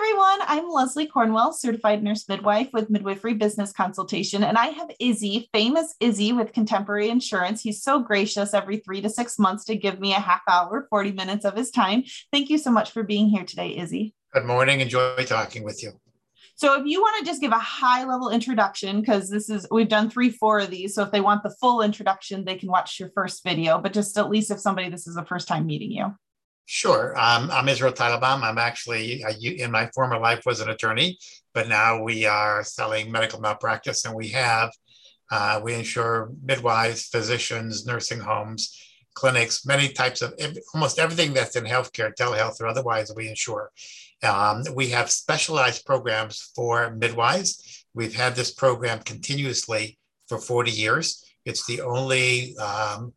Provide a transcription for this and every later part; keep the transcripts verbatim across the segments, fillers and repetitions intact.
everyone. I'm Leslie Cornwell, certified nurse midwife with Midwifery Business Consultation, and I have Izzy, famous Izzy with Contemporary Insurance. He's so gracious every three to six months to give me a half hour, forty minutes of his time. Thank you so much for being here today, Izzy. Good morning. Enjoy talking with you. So if you want to just give a high level introduction, because this is, we've done three, four of these. So if they want the full introduction, they can watch your first video, but just at least if somebody, this is the first time meeting you. Sure. Um, I'm Israel Teitelbaum. I'm actually, I, in my former life, was an attorney, but now we are selling medical malpractice, and we have, uh, we insure midwives, physicians, nursing homes, clinics, many types of, almost everything that's in healthcare, telehealth or otherwise, we insure. Um, we have specialized programs for midwives. We've had this program continuously for forty years. It's the only um,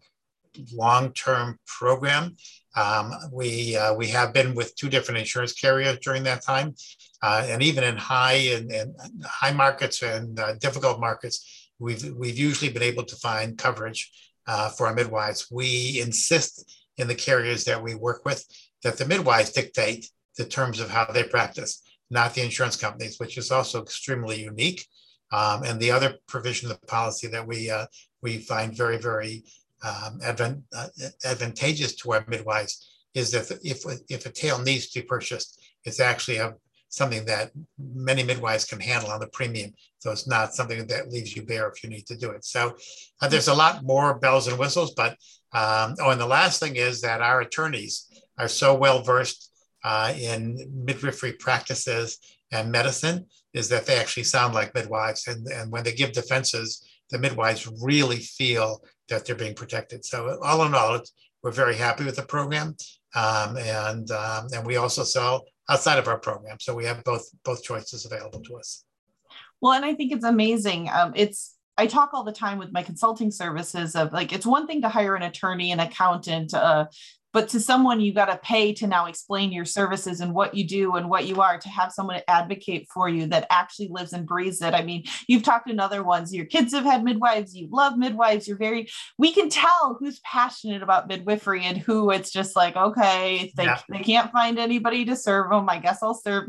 long-term program. Um, we uh, we have been with two different insurance carriers during that time, uh, and even in high and, and high markets and uh, difficult markets, we've we've usually been able to find coverage uh, for our midwives. We insist in the carriers that we work with that the midwives dictate the terms of how they practice, not the insurance companies, which is also extremely unique. Um, and the other provision of the policy that we uh, we find very very Um, advent, uh, advantageous to our midwives is that if if a tail needs to be purchased, it's actually a, something that many midwives can handle on the premium. So it's not something that leaves you bare if you need to do it. So uh, there's a lot more bells and whistles. But um, oh, and the last thing is that our attorneys are so well versed uh, in midwifery practices and medicine is that they actually sound like midwives. And, and when they give defenses, the midwives really feel that they're being protected. So all in all, it's, we're very happy with the program. Um, and um, and we also sell outside of our program. So we have both both choices available to us. Well, and I think it's amazing. Um, it's I talk all the time with my consulting services of like, it's one thing to hire an attorney, an accountant, uh, but to someone you got to pay to now explain your services and what you do and what you are, to have someone advocate for you that actually lives and breathes it. I mean, you've talked in other ones, your kids have had midwives, you love midwives, you're very, we can tell who's passionate about midwifery and who it's just like, okay, if they, yeah. they can't find anybody to serve them, I guess I'll serve.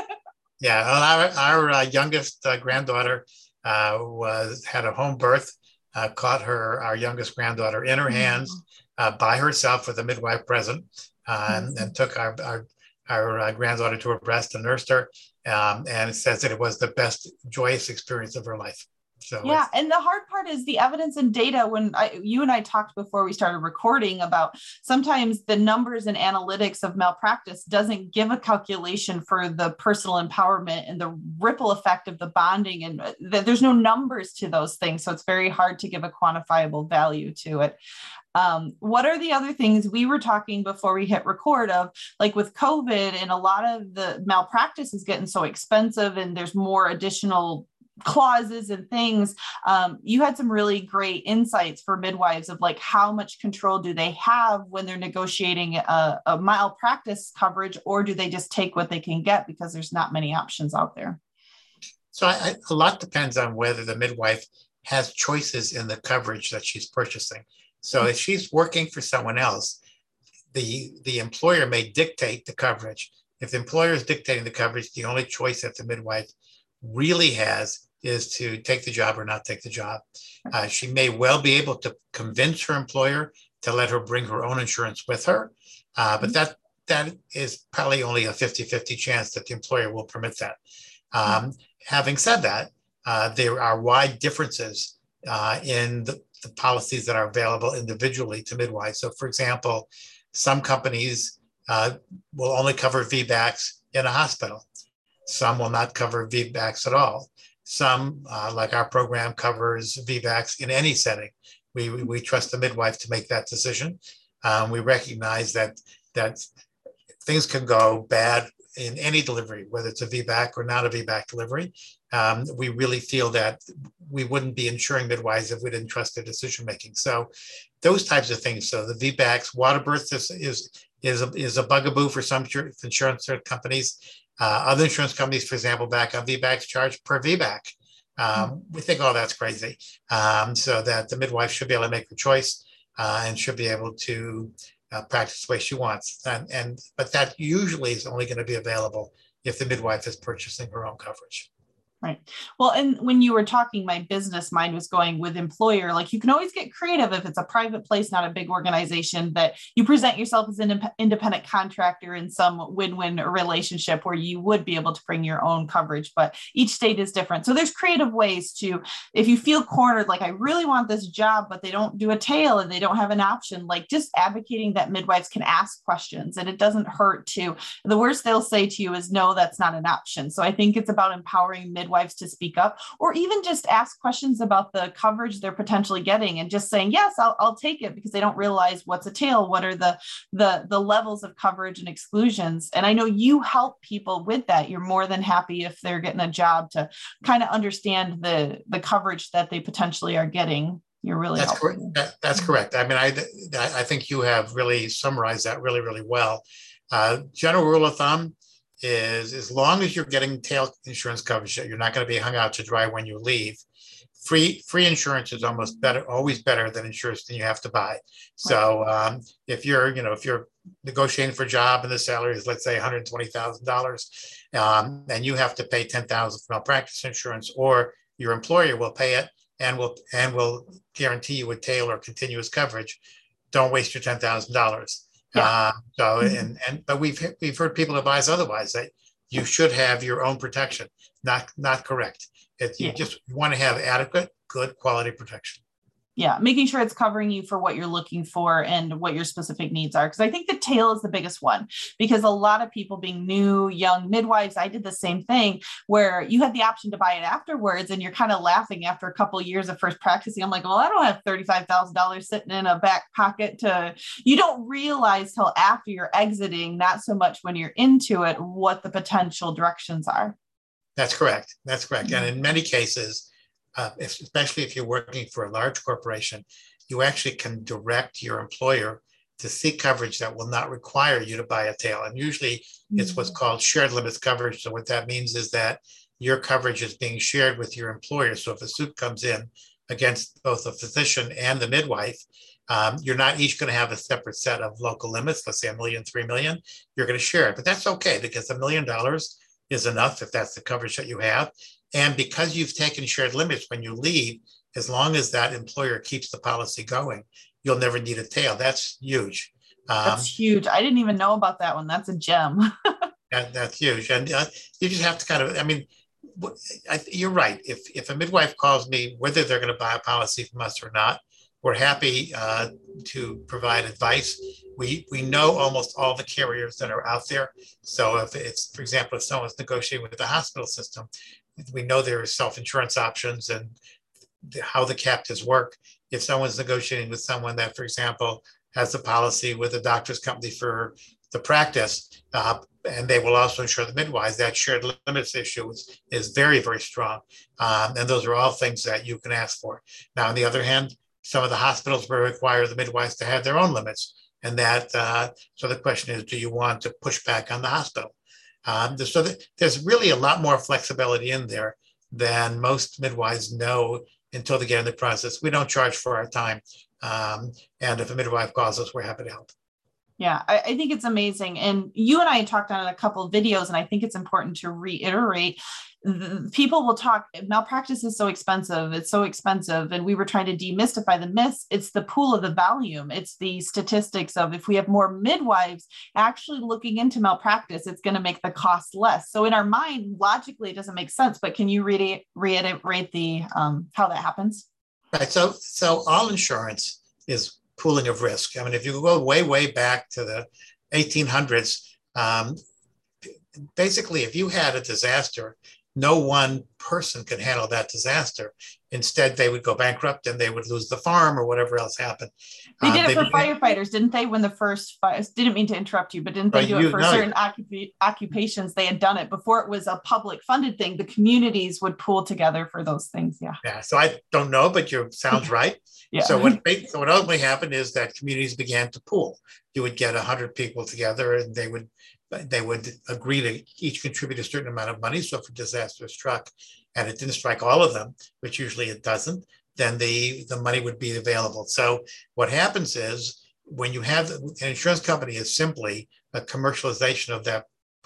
Yeah, well, our, our uh, youngest uh, granddaughter uh, was had a home birth, uh, caught her, our youngest granddaughter in her mm-hmm. hands, Uh, by herself with a midwife present, uh, mm-hmm. and, and took our our, our uh, granddaughter to her breast and nursed her, um, and it says that it was the best joyous experience of her life. So yeah, and the hard part is the evidence and data. When I, you and I talked before we started recording about sometimes the numbers and analytics of malpractice doesn't give a calculation for the personal empowerment and the ripple effect of the bonding, and th- there's no numbers to those things. So it's very hard to give a quantifiable value to it. Um, what are the other things we were talking before we hit record of, like with COVID and a lot of the malpractice is getting so expensive and there's more additional clauses and things. Um, you had some really great insights for midwives of like, how much control do they have when they're negotiating a, a malpractice coverage, or do they just take what they can get because there's not many options out there? So I, a lot depends on whether the midwife has choices in the coverage that she's purchasing. So if she's working for someone else, the, the employer may dictate the coverage. If the employer is dictating the coverage, the only choice that the midwife really has is to take the job or not take the job. Uh, she may well be able to convince her employer to let her bring her own insurance with her, uh, but that that is probably only a fifty-fifty chance that the employer will permit that. Um, having said that, uh, there are wide differences uh, in the, the policies that are available individually to midwives. So for example, some companies uh, will only cover V BACs in a hospital. Some will not cover V BACs at all. Some, uh, like our program, covers V BACs in any setting. We, we, we trust the midwife to make that decision. Um, we recognize that, that things can go bad in any delivery, whether it's a V BAC or not a V BAC delivery. Um, we really feel that we wouldn't be insuring midwives if we didn't trust their decision making. So those types of things. So the V BACs, water births is, is, is, a, is a bugaboo for some insurance companies. Uh, other insurance companies, for example, back on V BACs charge per V BAC. Um, mm-hmm. We think, oh, that's crazy. Um, so that the midwife should be able to make the choice uh, and should be able to uh, practice the way she wants. And, and but that usually is only going to be available if the midwife is purchasing her own coverage. Right. Well, and when you were talking, my business mind was going with employer. Like, you can always get creative if it's a private place, not a big organization, that you present yourself as an independent contractor in some win-win relationship where you would be able to bring your own coverage, but each state is different. So there's creative ways to, if you feel cornered, like I really want this job, but they don't do a tail and they don't have an option, like just advocating that midwives can ask questions, and it doesn't hurt to, the worst they'll say to you is, no, that's not an option. So I think it's about empowering midwives midwives to speak up, or even just ask questions about the coverage they're potentially getting and just saying, yes, I'll, I'll take it, because they don't realize what's a tail, what are the, the, the levels of coverage and exclusions. And I know you help people with that. You're more than happy if they're getting a job to kind of understand the, the coverage that they potentially are getting. You're really that's helpful. correct. That, that's correct. I mean, I, I think you have really summarized that really, really well. Uh, general rule of thumb is, as long as you're getting tail insurance coverage, that you're not going to be hung out to dry when you leave. Free free insurance is almost better, always better than insurance than you have to buy. So um, if you're, you know, if you're negotiating for a job and the salary is, let's say, one hundred twenty thousand dollars, um, and you have to pay ten thousand dollars for malpractice insurance, or your employer will pay it and will and will guarantee you a tail or continuous coverage, don't waste your ten thousand dollars. Yeah. Uh, so mm-hmm. and and but we've we've heard people advise otherwise, that you should have your own protection. Not not correct. It, you yeah. just want to have adequate, good quality protection. Yeah, making sure it's covering you for what you're looking for and what your specific needs are. Because I think the tail is the biggest one, because a lot of people being new, young midwives, I did the same thing where you had the option to buy it afterwards, and you're kind of laughing after a couple of years of first practicing. I'm like, well, I don't have thirty-five thousand dollars sitting in a back pocket to, you don't realize till after you're exiting, not so much when you're into it, what the potential directions are. That's correct. That's correct. Mm-hmm. And in many cases, Uh, if, especially if you're working for a large corporation, you actually can direct your employer to seek coverage that will not require you to buy a tail. And usually mm-hmm. it's what's called shared limits coverage. So what that means is that your coverage is being shared with your employer. So if a suit comes in against both the physician and the midwife, um, you're not each going to have a separate set of local limits. Let's say a million, three million, you're going to share it. But that's okay, because a million dollars is enough if that's the coverage that you have. And because you've taken shared limits, when you leave, as long as that employer keeps the policy going, you'll never need a tail. That's huge. Um, that's huge. I didn't even know about that one. That's a gem. that, that's huge. And uh, you just have to kind of, I mean, I, you're right. If, if a midwife calls me, whether they're going to buy a policy from us or not, we're happy uh, to provide advice. We we know almost all the carriers that are out there. So if it's, for example, if someone's negotiating with the hospital system, we know there are self-insurance options and how the captives work. If someone's negotiating with someone that, for example, has a policy with a doctor's company for the practice, uh, and they will also insure the midwives, that shared limits issue is, is very, very strong. Um, and those are all things that you can ask for. Now, on the other hand, some of the hospitals will require the midwives to have their own limits. And that, uh, so the question is, do you want to push back on the hospital? Um, so that there's really a lot more flexibility in there than most midwives know until they get in the process. We don't charge for our time. Um, and if a midwife calls us, we're happy to help. Yeah, I, I think it's amazing. And you and I talked on a couple of videos, and I think it's important to reiterate. People will talk, malpractice is so expensive. It's so expensive. And we were trying to demystify the myths. It's the pool of the volume. It's the statistics of, if we have more midwives actually looking into malpractice, it's going to make the cost less. So in our mind, logically, it doesn't make sense. But can you re- reiterate the um, how that happens? Right. So, so all insurance is pooling of risk. I mean, if you go way, way back to the eighteen hundreds, um, basically, if you had a disaster, no one person could handle that disaster. Instead, they would go bankrupt and they would lose the farm or whatever else happened. They did um, it for firefighters, didn't they? When the first fires, didn't mean to interrupt you, but didn't they do you, it for no, certain occup- occupations? They had done it before it was a public funded thing. The communities would pool together for those things. Yeah. Yeah. So I don't know, but you sounds right. Yeah. So what, so what ultimately happened is that communities began to pool. You would get a hundred people together, and they would they would agree to each contribute a certain amount of money. So if a disaster struck and it didn't strike all of them, which usually it doesn't, then the, the money would be available. So what happens is, when you have an insurance company, is simply a commercialization of that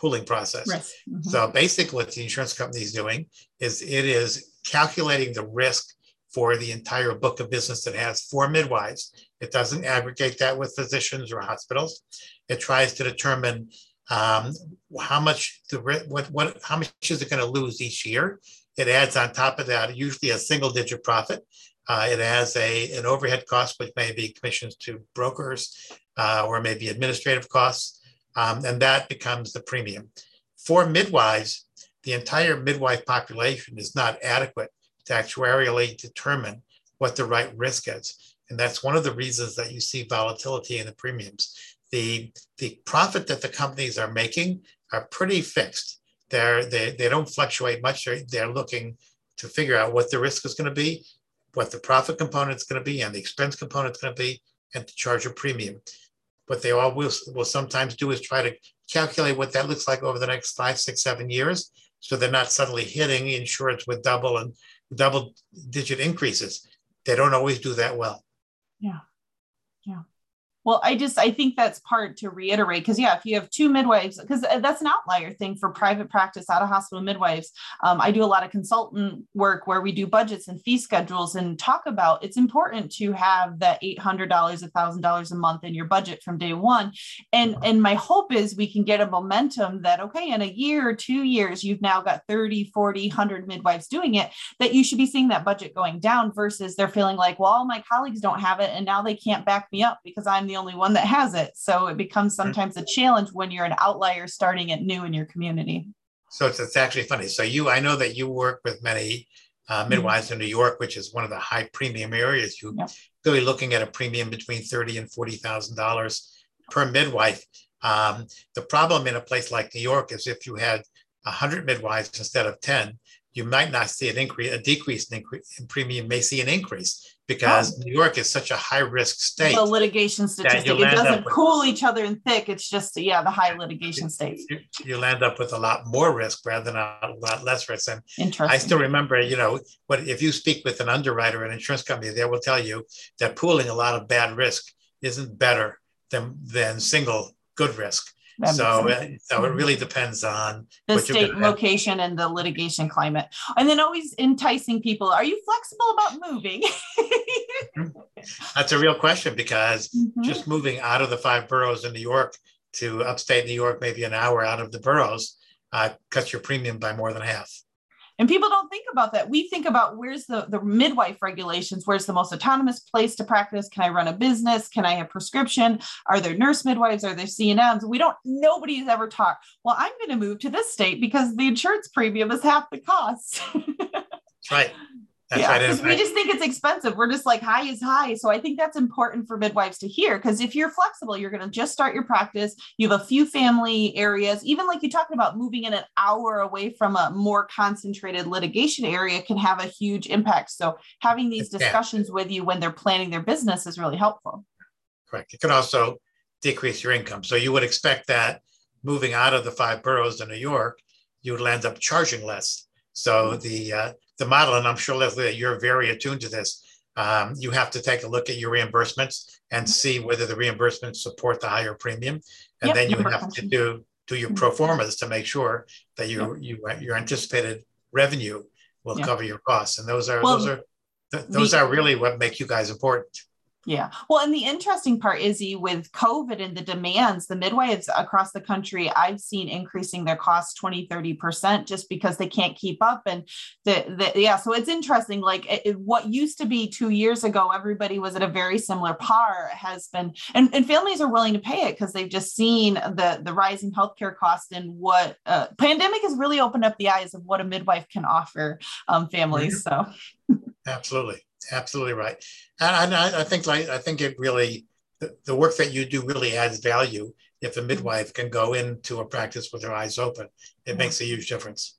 pooling process. Risk. Mm-hmm. So basically what the insurance company is doing is it is calculating the risk for the entire book of business that has four midwives. It doesn't aggregate that with physicians or hospitals. It tries to determine um, how much the what what how much is it going to lose each year. It adds on top of that usually a single digit profit. Uh, it has a an overhead cost, which may be commissions to brokers uh, or maybe administrative costs, um, and that becomes the premium. For midwives, the entire midwife population is not adequate to actuarially determine what the right risk is. And that's one of the reasons that you see volatility in the premiums. The, the profit that the companies are making are pretty fixed. They're, they, they don't fluctuate much. They're, they're looking to figure out what the risk is going to be, what the profit component is going to be, and the expense component is going to be, and to charge a premium. What they all will, will sometimes do is try to calculate what that looks like over the next five, six, seven years. So they're not suddenly hitting insurance with double and double digit increases. They don't always do that well. Yeah. Yeah. Well, I just, I think that's part to reiterate, because yeah, if you have two midwives, because that's an outlier thing for private practice out of hospital midwives. Um, I do a lot of consultant work where we do budgets and fee schedules and talk about, it's important to have that eight hundred dollars, one thousand dollars a month in your budget from day one. And, and my hope is we can get a momentum that, okay, in a year or two years, you've now got thirty, forty, one hundred midwives doing it, that you should be seeing that budget going down versus they're feeling like, well, all my colleagues don't have it. And now they can't back me up because I'm the only one that has it. So it becomes sometimes a challenge when you're an outlier starting it new in your community. So it's, it's actually funny. So you, I know that you work with many uh, midwives mm-hmm. in New York, which is one of the high premium areas. You're yep. really looking at a premium between thirty thousand dollars and forty thousand dollars per midwife. Um, the problem in a place like New York is if you had one hundred midwives instead of ten, you might not see an increase, a decrease in, increase, in premium, may see an increase because oh. New York is such a high risk state. The litigation statistic, it doesn't cool with, each other in thick. It's just, yeah, the high litigation states. You, you'll end up with a lot more risk rather than a lot less risk. And Interesting. I still remember, you know, what if you speak with an underwriter or an insurance company, they will tell you that pooling a lot of bad risk isn't better than, than single good risk. So, uh, so it really depends on the state location and the litigation climate. And then always enticing people. Are you flexible about moving? That's a real question because mm-hmm. just moving out of the five boroughs in New York to upstate New York, maybe an hour out of the boroughs, uh, cuts your premium by more than half. And people don't think about that. We think about where's the, the midwife regulations, where's the most autonomous place to practice? Can I run a business? Can I have prescription? Are there nurse midwives? Are there C N Ms? We don't, nobody's ever talked, well, I'm going to move to this state because the insurance premium is half the cost. That's right. That's yeah, right. because we just think it's expensive. We're just like, high is high. So I think that's important for midwives to hear, because if you're flexible, you're going to just start your practice. You have a few family areas, even like you talked about moving in an hour away from a more concentrated litigation area can have a huge impact. So having these discussions yeah. with you when they're planning their business is really helpful. Correct. It can also decrease your income. So you would expect that moving out of the five boroughs in New York, you would end up charging less. So the uh, the model, and I'm sure, Leslie, that you're very attuned to this, um, you have to take a look at your reimbursements and see whether the reimbursements support the higher premium. And yep, then you have to do, do your pro formas to make sure that you, yep. you, your anticipated revenue will yep. cover your costs. And those are, well, those are, th- those the, are really what make you guys important. Yeah. Well, and the interesting part is with COVID and the demands, the midwives across the country, I've seen increasing their costs twenty, thirty percent just because they can't keep up. And the, the yeah, so it's interesting. Like it, what used to be two years ago, everybody was at a very similar par has been, and, and families are willing to pay it because they've just seen the, the rising healthcare costs and what uh, pandemic has really opened up the eyes of what a midwife can offer um, families. So absolutely. Absolutely right. And I, I think like I think it really, the, the work that you do really adds value. If a midwife can go into a practice with their eyes open, it makes a huge difference.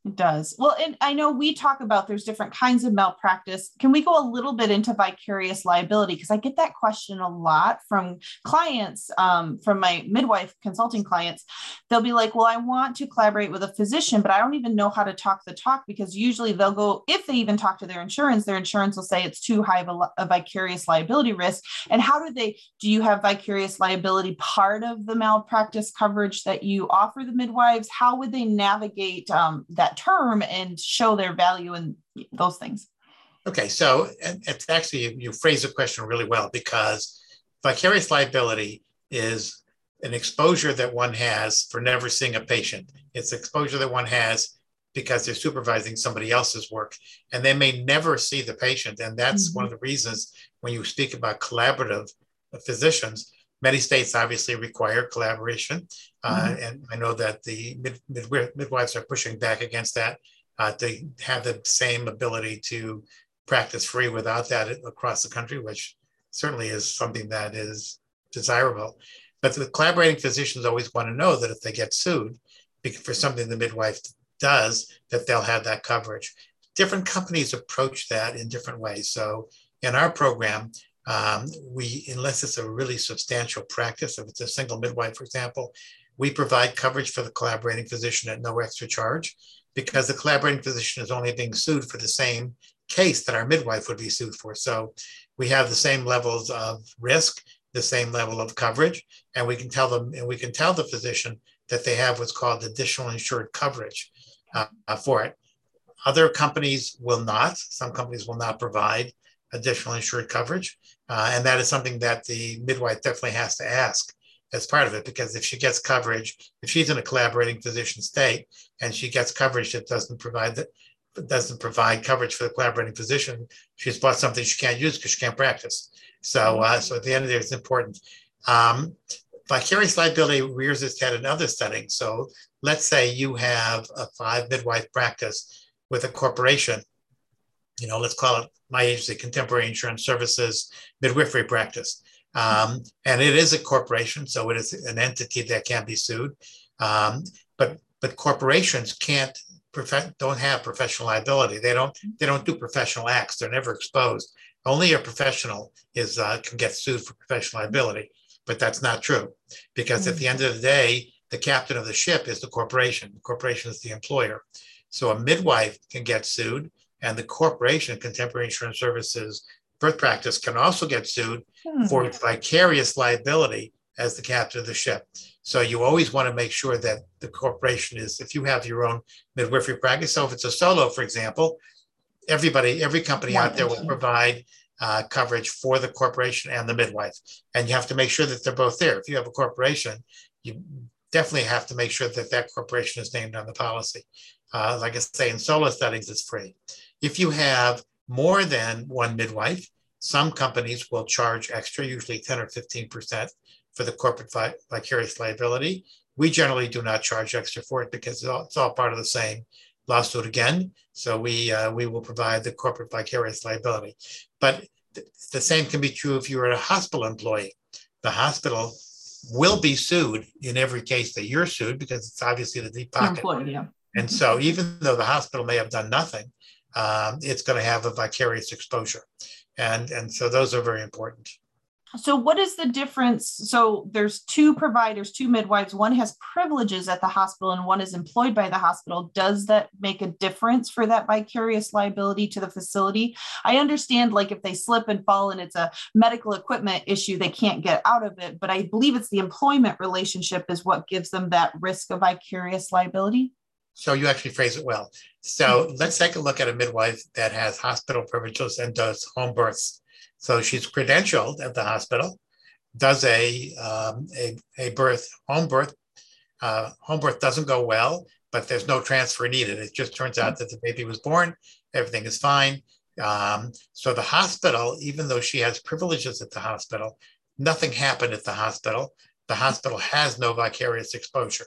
It does. Well, and I know we talk about there's different kinds of malpractice. Can we go a little bit into vicarious liability? Because I get that question a lot from clients, um, from my midwife consulting clients. They'll be like, well, I want to collaborate with a physician, but I don't even know how to talk the talk, because usually they'll go, if they even talk to their insurance, their insurance will say it's too high of a, a vicarious liability risk. And how do they, do you have vicarious liability part of the malpractice coverage that you offer the midwives? How would they navigate um, that term and show their value in those things? Okay, so it's actually, you phrase the question really well, because vicarious liability is an exposure that one has for never seeing a patient. It's exposure that one has because they're supervising somebody else's work, and they may never see the patient. And that's mm-hmm. one of the reasons when you speak about collaborative physicians, many states obviously require collaboration. Uh, mm-hmm. And I know that the mid, mid, midwives are pushing back against that uh, to have the same ability to practice free without that across the country, which certainly is something that is desirable. But the collaborating physicians always want to know that if they get sued for something the midwife does, that they'll have that coverage. Different companies approach that in different ways. So in our program, Um, we, unless it's a really substantial practice, if it's a single midwife, for example, we provide coverage for the collaborating physician at no extra charge, because the collaborating physician is only being sued for the same case that our midwife would be sued for. So we have the same levels of risk, the same level of coverage, and we can tell them, and we can tell the physician that they have what's called additional insured coverage uh, for it. Other companies will not. Some companies will not provide additional insured coverage. Uh, and that is something that the midwife definitely has to ask as part of it, because if she gets coverage, if she's in a collaborating physician state and she gets coverage that doesn't provide that doesn't provide coverage for the collaborating physician, she's bought something she can't use because she can't practice. So, uh, so at the end of the day, it's important. Um, vicarious liability rears its head in other settings. So let's say you have a five midwife practice with a corporation. You know, let's call it my agency, Contemporary Insurance Services Midwifery Practice. Um, and it is a corporation, so it is an entity that can be sued. Um, but but corporations can't, prof- don't have professional liability. They don't they don't do professional acts. They're never exposed. Only a professional is uh, can get sued for professional liability. But that's not true, because mm-hmm. at the end of the day, the captain of the ship is the corporation. The corporation is the employer. So a midwife can get sued, and the corporation, Contemporary Insurance Services Birth Practice, can also get sued hmm. for vicarious liability as the captain of the ship. So you always want to make sure that the corporation is, if you have your own midwifery practice, so if it's a solo, for example, everybody, every company out there will provide uh, coverage for the corporation and the midwife. And you have to make sure that they're both there. If you have a corporation, you definitely have to make sure that that corporation is named on the policy. Uh, like I say, in solo settings, it's free. If you have more than one midwife, some companies will charge extra, usually ten or fifteen percent for the corporate vi- vicarious liability. We generally do not charge extra for it because it's all, it's all part of the same lawsuit again. So we uh, we will provide the corporate vicarious liability. But th- the same can be true if you're a hospital employee. The hospital will be sued in every case that you're sued, because it's obviously the deep pocket. Employed, yeah. And so even though the hospital may have done nothing, um, it's going to have a vicarious exposure. And, and so those are very important. So what is the difference? So there's two providers, two midwives. One has privileges at the hospital and one is employed by the hospital. Does that make a difference for that vicarious liability to the facility? I understand, like, if they slip and fall and it's a medical equipment issue, they can't get out of it. But I believe it's the employment relationship is what gives them that risk of vicarious liability. So you actually phrase it well. So let's take a look at a midwife that has hospital privileges and does home births. So she's credentialed at the hospital, does a um, a, a birth, home birth. Uh, home birth doesn't go well, but there's no transfer needed. It just turns out that the baby was born, everything is fine. Um, so the hospital, even though she has privileges at the hospital, nothing happened at the hospital. The hospital has no vicarious exposure.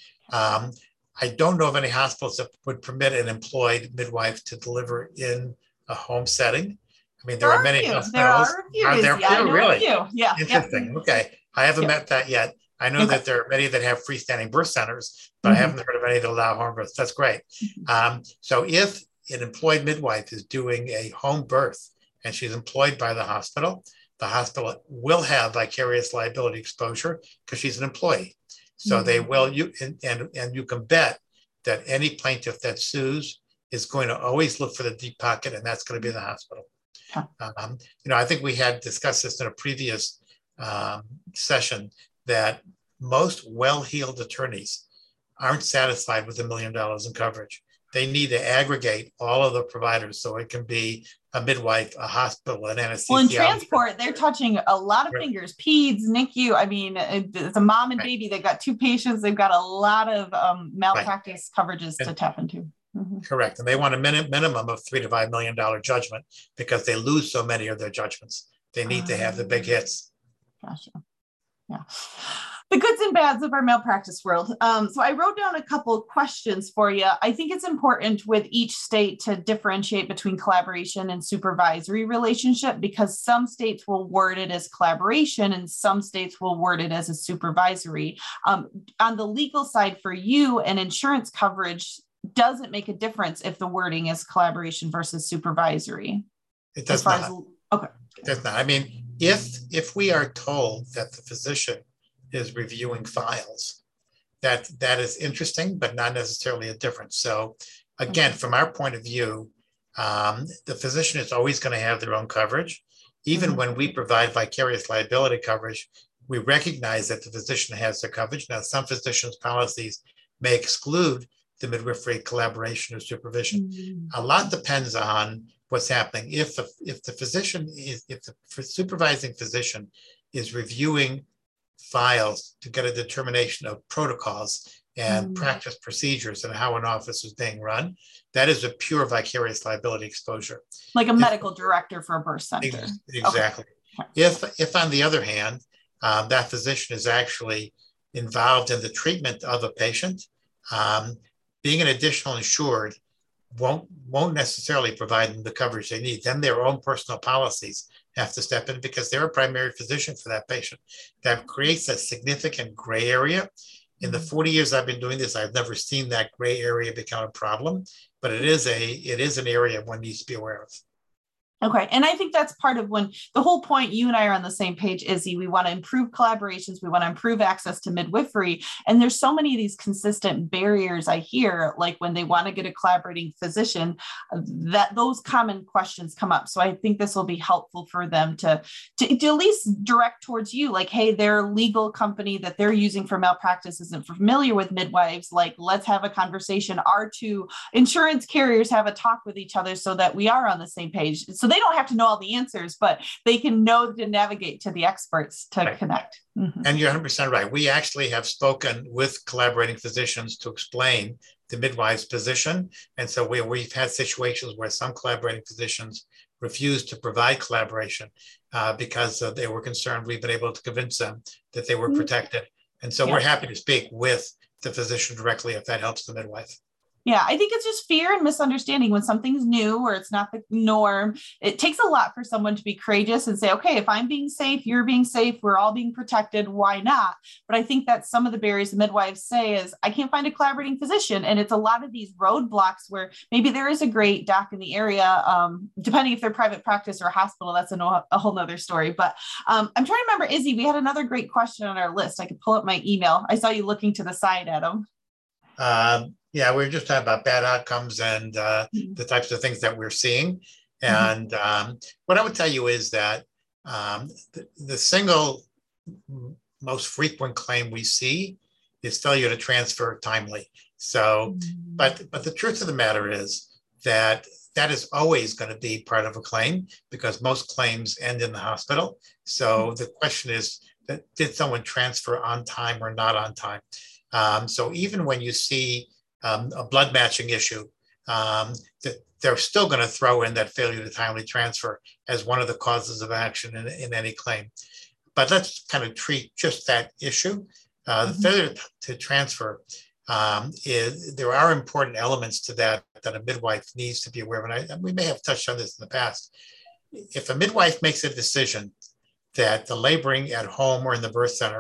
Um, I don't know of any hospitals that would permit an employed midwife to deliver in a home setting. I mean, there, there are, are many few. hospitals. There are a few. Are there yeah, few? Really? Few. Yeah. Interesting. Yep. Okay. I haven't yep. met that yet. I know Okay. that there are many that have freestanding birth centers, but Mm-hmm. I haven't heard of any that allow home births. That's great. Um, so if an employed midwife is doing a home birth and she's employed by the hospital, the hospital will have vicarious liability exposure because she's an employee. So mm-hmm. they will, you and, and, and you can bet that any plaintiff that sues is going to always look for the deep pocket, and that's going to be the hospital. Okay. Um, you know, I think we had discussed this in a previous um, session that most well-heeled attorneys aren't satisfied with a million dollars in coverage. They need to aggregate all of the providers so it can be a midwife, a hospital, an anesthesiologist. Well, in transport, they're touching a lot of right. fingers, peds, N I C U. I mean, it's a mom and right. baby. They've got two patients. They've got a lot of um, malpractice right. coverages and, to tap into. Mm-hmm. Correct. And they want a min- minimum of three to five million dollar judgment because they lose so many of their judgments. They need um, to have the big hits. Gotcha. Yeah. The goods and bads of our malpractice world. Um, so I wrote down a couple of questions for you. I think it's important with each state to differentiate between collaboration and supervisory relationship because some states will word it as collaboration and some states will word it as a supervisory. Um, on the legal side for you and insurance coverage, does it make a difference if the wording is collaboration versus supervisory? It does not. As, okay. It does not. I mean, if if we are told that the physician is reviewing files, that that is interesting, but not necessarily a difference. So again, okay. from our point of view, um, the physician is always going to have their own coverage. Even mm-hmm. when we provide vicarious liability coverage, we recognize that the physician has their coverage. Now, some physicians' policies may exclude the midwifery collaboration or supervision. Mm-hmm. A lot depends on what's happening. If the, if the physician is, if the supervising physician is reviewing files to get a determination of protocols and mm. practice procedures and how an office is being run, that is a pure vicarious liability exposure. Like a if, medical director for a birth center. Ex- exactly. Okay. If, if on the other hand, um, that physician is actually involved in the treatment of a patient, um, being an additional insured won't, won't necessarily provide them the coverage they need. Then their own personal policies have to step in because they're a primary physician for that patient. That creates a significant gray area. In the forty years I've been doing this, I've never seen that gray area become a problem, but it is a it is an area one needs to be aware of. Okay. And I think that's part of when the whole point you and I are on the same page, Izzy. We want to improve collaborations. We want to improve access to midwifery. And there's so many of these consistent barriers I hear, like when they want to get a collaborating physician, that those common questions come up. So I think this will be helpful for them to, to, to at least direct towards you, like, hey, their legal company that they're using for malpractice isn't familiar with midwives. Like, let's have a conversation. Our two insurance carriers have a talk with each other so that we are on the same page. So they don't have to know all the answers, but they can know to navigate to the experts to right. connect. Mm-hmm. And you're one hundred percent right. We actually have spoken with collaborating physicians to explain the midwife's position. And so we, we've had situations where some collaborating physicians refused to provide collaboration uh, because uh, they were concerned. We've been able to convince them that they were mm-hmm. protected. And so yeah. we're happy to speak with the physician directly if that helps the midwife. Yeah, I think it's just fear and misunderstanding when something's new or it's not the norm. It takes a lot for someone to be courageous and say, okay, if I'm being safe, you're being safe, we're all being protected, why not? But I think that some of the barriers the midwives say is, I can't find a collaborating physician. And it's a lot of these roadblocks where maybe there is a great doc in the area, um, depending if they're private practice or a hospital, that's a, no, a whole nother story. But um, I'm trying to remember, Izzy, we had another great question on our list. I could pull up my email. I saw you looking to the side, Adam. Um, yeah, we were just talking about bad outcomes and uh, mm-hmm. the types of things that we're seeing. And mm-hmm. um, what I would tell you is that um, the, the single most frequent claim we see is failure to transfer timely. So, mm-hmm. but but the truth of the matter is that that is always going to be part of a claim because most claims end in the hospital. So mm-hmm. the question is, that did someone transfer on time or not on time? Um, so even when you see um, a blood matching issue, um, th- they're still going to throw in that failure to timely transfer as one of the causes of action in, in any claim. But let's kind of treat just that issue. Uh, mm-hmm. The failure to transfer, um, is there are important elements to that that a midwife needs to be aware of. And, I, and we may have touched on this in the past. If a midwife makes a decision that the laboring at home or in the birth center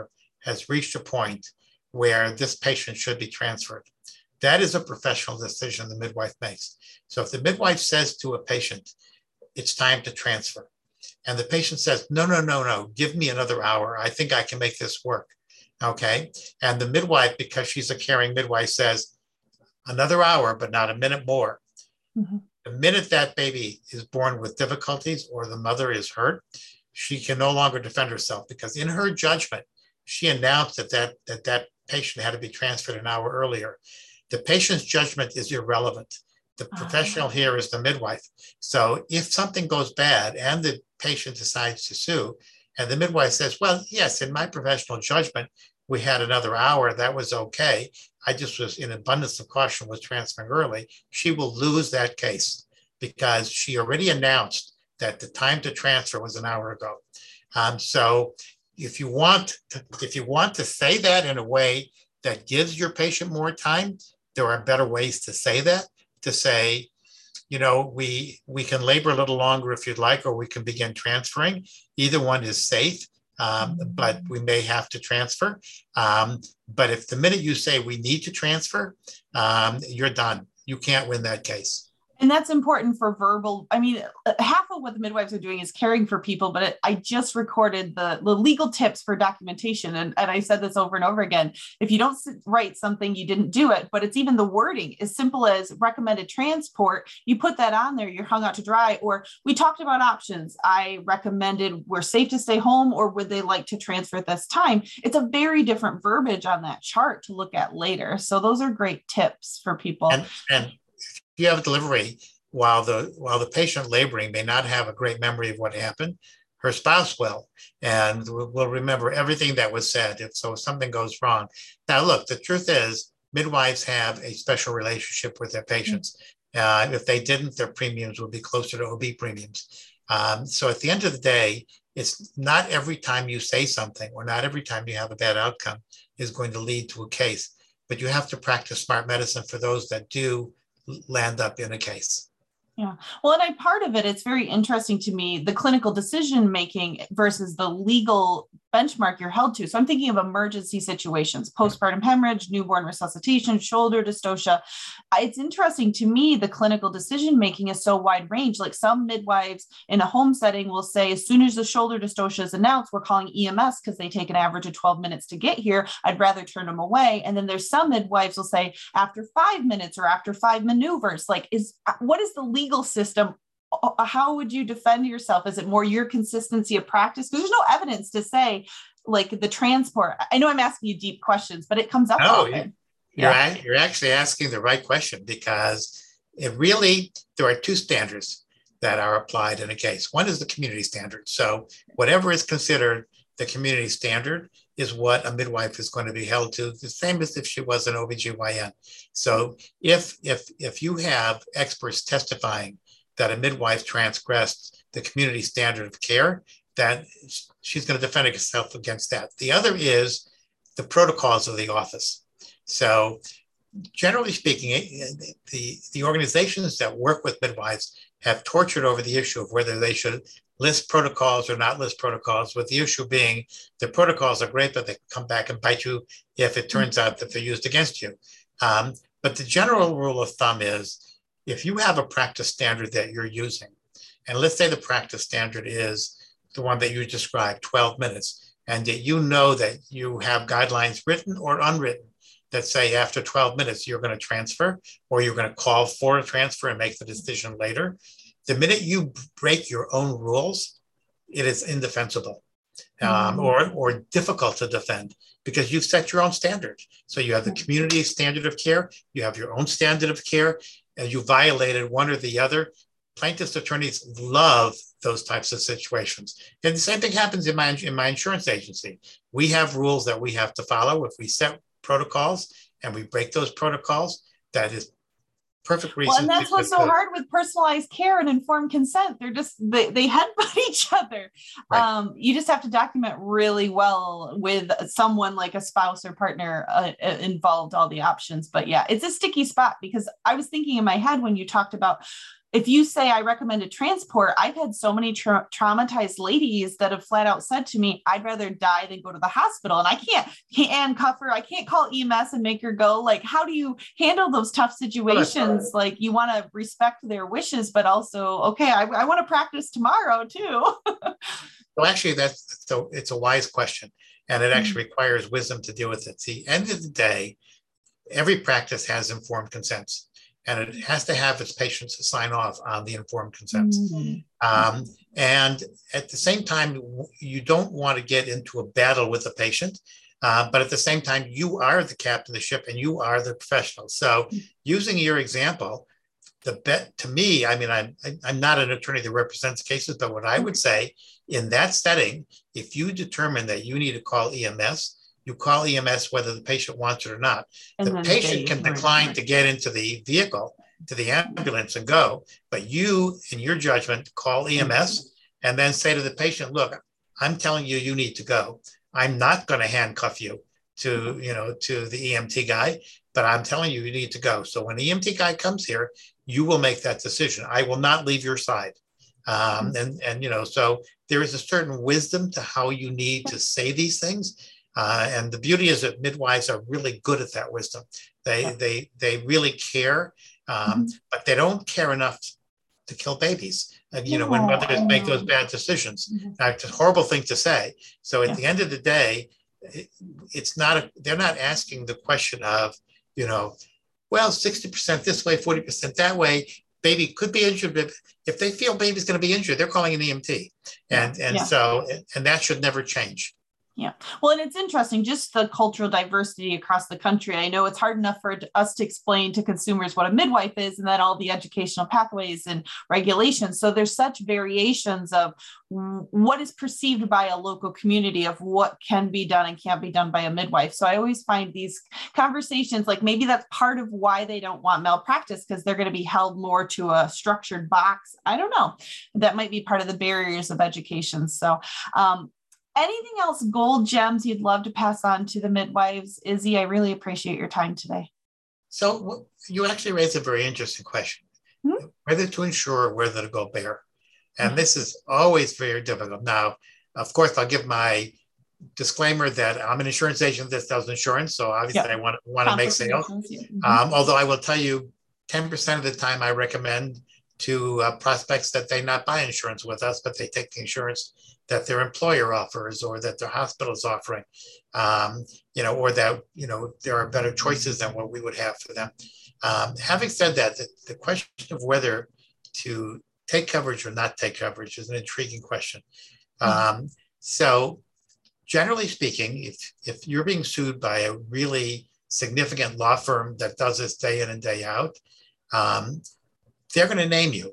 has reached a point where this patient should be transferred. That is a professional decision the midwife makes. So if the midwife says to a patient, it's time to transfer, and the patient says, no, no, no, no, give me another hour. I think I can make this work. Okay. And the midwife, because she's a caring midwife, says another hour, but not a minute more. Mm-hmm. The minute that baby is born with difficulties or the mother is hurt, she can no longer defend herself, because in her judgment, she announced that that, that, that patient had to be transferred an hour earlier. The patient's judgment is irrelevant. The professional uh-huh. here is the midwife. So if something goes bad and the patient decides to sue, and the midwife says, well, yes, in my professional judgment, we had another hour, that was okay. I just was, in abundance of caution, was transferring early. She will lose that case because she already announced that the time to transfer was an hour ago. Um, so if you want to, if you want to say that in a way that gives your patient more time, there are better ways to say that, to say, you know, we, we can labor a little longer if you'd like, or we can begin transferring. Either one is safe. Um, but we may have to transfer. Um, but if the minute you say we need to transfer, um, you're done. You can't win that case. And that's important for verbal. I mean, half of what the midwives are doing is caring for people, but it, I just recorded the, the legal tips for documentation. And, and I said this over and over again. If you don't write something, you didn't do it, but it's even the wording as simple as recommended transport. You put that on there, you're hung out to dry. Or we talked about options. I recommended we're safe to stay home, or would they like to transfer at this time? It's a very different verbiage on that chart to look at later. So those are great tips for people. And, and if you have a delivery, while the while the patient laboring may not have a great memory of what happened, her spouse will, and will remember everything that was said. If so, if something goes wrong. Now, look, the truth is, midwives have a special relationship with their patients. Uh, if they didn't, their premiums would be closer to O B premiums. Um, so at the end of the day, it's not every time you say something, or not every time you have a bad outcome is going to lead to a case. But you have to practice smart medicine for those that do land up in a case. Yeah. Well, and I part of it, it's very interesting to me, the clinical decision making versus the legal benchmark you're held to. So I'm thinking of emergency situations, postpartum hemorrhage, newborn resuscitation, shoulder dystocia. It's interesting to me, the clinical decision making is so wide range. Like some midwives in a home setting will say, as soon as the shoulder dystocia is announced, we're calling E M S because they take an average of twelve minutes to get here. I'd rather turn them away. And then there's some midwives will say after five minutes or after five maneuvers. Like, is what is the legal system? How would you defend yourself? Is it more your consistency of practice? Because there's no evidence to say like the transport. I know I'm asking you deep questions, but it comes up. No, often. You're, yeah. you're actually asking the right question, because it really, there are two standards that are applied in a case. One is the community standard. So whatever is considered the community standard is what a midwife is going to be held to, the same as if she was an O B G Y N. So if, if, if you have experts testifying that a midwife transgressed the community standard of care, that she's going to defend herself against that. The other is the protocols of the office. So generally speaking, the, the organizations that work with midwives have tortured over the issue of whether they should list protocols or not list protocols, with the issue being the protocols are great, but they come back and bite you if it turns out that they're used against you. Um, but the general rule of thumb is, if you have a practice standard that you're using, and let's say the practice standard is the one that you described, twelve minutes, and that you know that you have guidelines written or unwritten that say after twelve minutes, you're going to transfer, or you're going to call for a transfer and make the decision later. The minute you break your own rules, it is indefensible um, or, or difficult to defend, because you've set your own standard. So you have the community standard of care, you have your own standard of care, and you violated one or the other. Plaintiffs' attorneys love those types of situations. And the same thing happens in my, in my insurance agency. We have rules that we have to follow. If we set protocols and we break those protocols, that is perfect reason. Well, and that's what's so hard with personalized care and informed consent. They're just, they, they headbutt each other. Right. Um, you just have to document really well with someone like a spouse or partner uh, involved, all the options. But yeah, it's a sticky spot, because I was thinking in my head when you talked about if you say I recommend a transport, I've had so many tra- traumatized ladies that have flat out said to me, I'd rather die than go to the hospital. And I can't handcuff her. I can't call E M S and make her go. Like, how do you handle those tough situations? Oh, like, you want to respect their wishes, but also, okay, I, I want to practice tomorrow too. Well, actually, that's so it's a wise question, and it actually mm-hmm. requires wisdom to deal with it. At the end of the day, every practice has informed consents, and it has to have its patients sign off on the informed consents. Mm-hmm. Um, and at the same time, you don't want to get into a battle with the patient, uh, but at the same time, you are the captain of the ship and you are the professional. So using your example, the bet to me, I mean, I'm, I'm not an attorney that represents cases, but what I would say in that setting, if you determine that you need to call E M S, you call E M S whether the patient wants it or not. And the patient can decline right. to get into the vehicle, to the ambulance and go, but you, in your judgment, call E M S and then say to the patient, look, I'm telling you, you need to go. I'm not going to handcuff you to, you know, to the E M T guy, but I'm telling you, you need to go. So when the E M T guy comes here, you will make that decision. I will not leave your side. Um, and, and, you know, so there is a certain wisdom to how you need to say these things. Uh, and the beauty is that midwives are really good at that wisdom. They, yeah. they, they really care, um, mm-hmm. but they don't care enough to kill babies. Uh, you yeah. know, when mothers make those bad decisions, mm-hmm. now, it's a horrible thing to say. So at yeah. the end of the day, it, it's not, a, they're not asking the question of, you know, well, sixty percent this way, forty percent that way, baby could be injured. But if they feel baby's going to be injured, they're calling an E M T. And, and yeah. so, and that should never change. Yeah. Well, and it's interesting, just the cultural diversity across the country. I know it's hard enough for us to explain to consumers what a midwife is and then all the educational pathways and regulations. So there's such variations of what is perceived by a local community of what can be done and can't be done by a midwife. So I always find these conversations, like maybe that's part of why they don't want malpractice, because they're going to be held more to a structured box. I don't know. That might be part of the barriers of education. So, um, anything else, gold gems you'd love to pass on to the midwives? Izzy, I really appreciate your time today. So you actually raised a very interesting question, mm-hmm. whether to insure or whether to go bare. And mm-hmm. this is always very difficult. Now, of course, I'll give my disclaimer that I'm an insurance agent that sells insurance. So obviously yep. I want, want to make sales. Yeah. Mm-hmm. Um, although I will tell you ten percent of the time I recommend to uh, prospects that they not buy insurance with us, but they take the insurance that their employer offers or that their hospital is offering, um, you know, or that, you know, there are better choices than what we would have for them. Um, having said that, the, the question of whether to take coverage or not take coverage is an intriguing question. Mm-hmm. Um, so generally speaking, if, if you're being sued by a really significant law firm that does this day in and day out, um, they're going to name you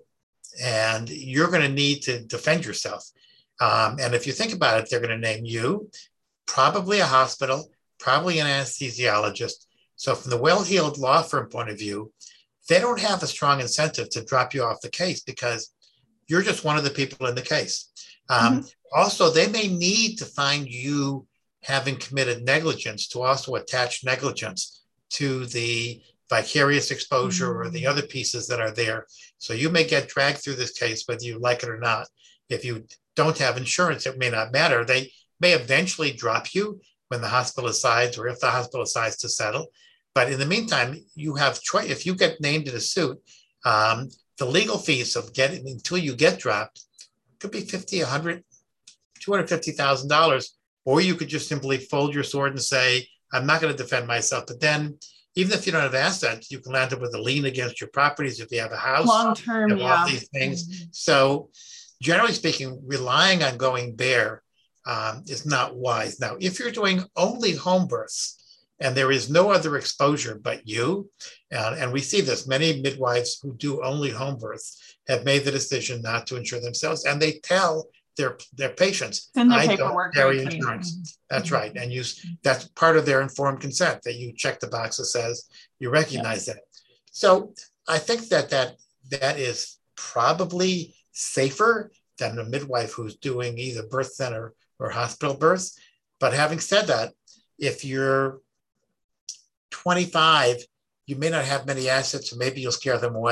and you're going to need to defend yourself. Um, and if you think about it, they're going to name you, probably a hospital, probably an anesthesiologist. So from the well-heeled law firm point of view, they don't have a strong incentive to drop you off the case because you're just one of the people in the case. Um, mm-hmm. Also, they may need to find you having committed negligence to also attach negligence to the vicarious exposure mm-hmm. or the other pieces that are there. So you may get dragged through this case, whether you like it or not. If you don't have insurance, it may not matter. They may eventually drop you when the hospital decides, or if the hospital decides to settle. But in the meantime, you have choice. If you get named in a suit, um, the legal fees of getting until you get dropped could be fifty, a hundred, two hundred fifty thousand dollars, or you could just simply fold your sword and say, "I'm not going to defend myself." But then, even if you don't have assets, you can land up with a lien against your properties if you have a house. Long term, yeah. All these things. Mm-hmm. So, generally speaking, relying on going bare um, is not wise. Now, if you're doing only home births and there is no other exposure but you, uh, and we see this, many midwives who do only home births have made the decision not to insure themselves, and they tell their their patients, their I don't carry insurance. Mm-hmm. That's mm-hmm. right. And you that's part of their informed consent, that you check the box that says you recognize yeah. that. So I think that that that is probably safer than a midwife who's doing either birth center or hospital births. But having said that, if you're twenty-five, you may not have many assets, so maybe you'll scare them away.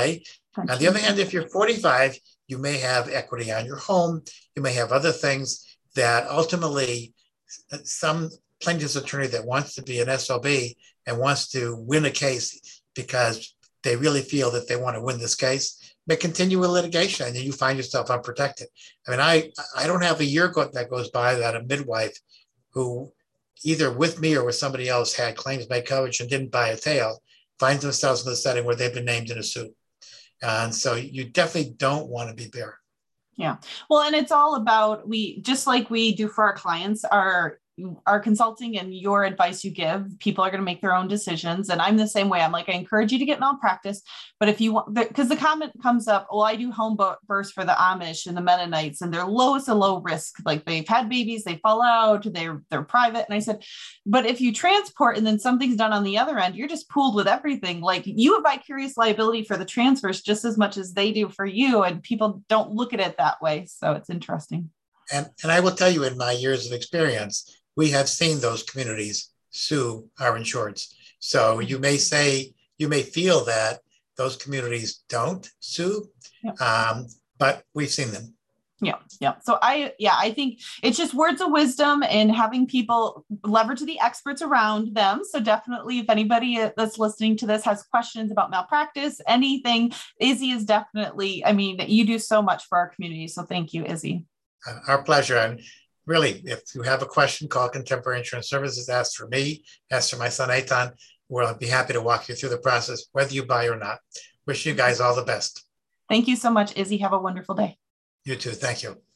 On the other hand, if you're forty-five, you may have equity on your home. You may have other things that ultimately some plaintiff's attorney that wants to be an S O B and wants to win a case because they really feel that they want to win this case may continue with litigation, and you find yourself unprotected. I mean, I, I don't have a year go- that goes by that a midwife who either with me or with somebody else had claims made coverage and didn't buy a tail finds themselves in the setting where they've been named in a suit. And so you definitely don't want to be there. Yeah. Well, and it's all about, we, just like we do for our clients, our our consulting and your advice you give, people are going to make their own decisions. And I'm the same way. I'm like, I encourage you to get malpractice, but if you want, because the comment comes up, oh, I do home births for the Amish and the Mennonites, and they're lowest and low risk. Like they've had babies, they fall out, they're, they're private. And I said, but if you transport and then something's done on the other end, you're just pooled with everything. Like you have vicarious liability for the transfers just as much as they do for you. And people don't look at it that way. So it's interesting. And, and I will tell you, in my years of experience, we have seen those communities sue our insureds. So you may say, you may feel that those communities don't sue, yep. um, but we've seen them. Yeah. Yeah. So I, yeah, I think it's just words of wisdom and having people leverage the experts around them. So definitely if anybody that's listening to this has questions about malpractice, anything, Izzy is definitely, I mean, you do so much for our community. So thank you, Izzy. Uh, our pleasure. And really, if you have a question, call Contemporary Insurance Services, ask for me, ask for my son, Eitan. We'll be happy to walk you through the process, whether you buy or not. Wish you guys all the best. Thank you so much, Izzy. Have a wonderful day. You too. Thank you.